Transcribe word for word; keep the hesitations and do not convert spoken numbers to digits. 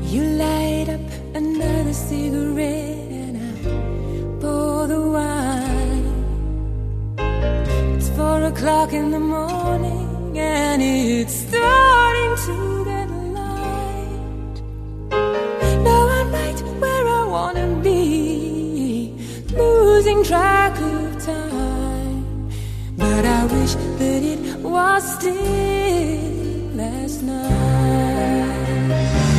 You light up another cigarette and I pour the wine. It's four o'clock in the morning and it's starting to get light. Now I'm right where I wanna be, losing track of time. But I wish that it was still last night.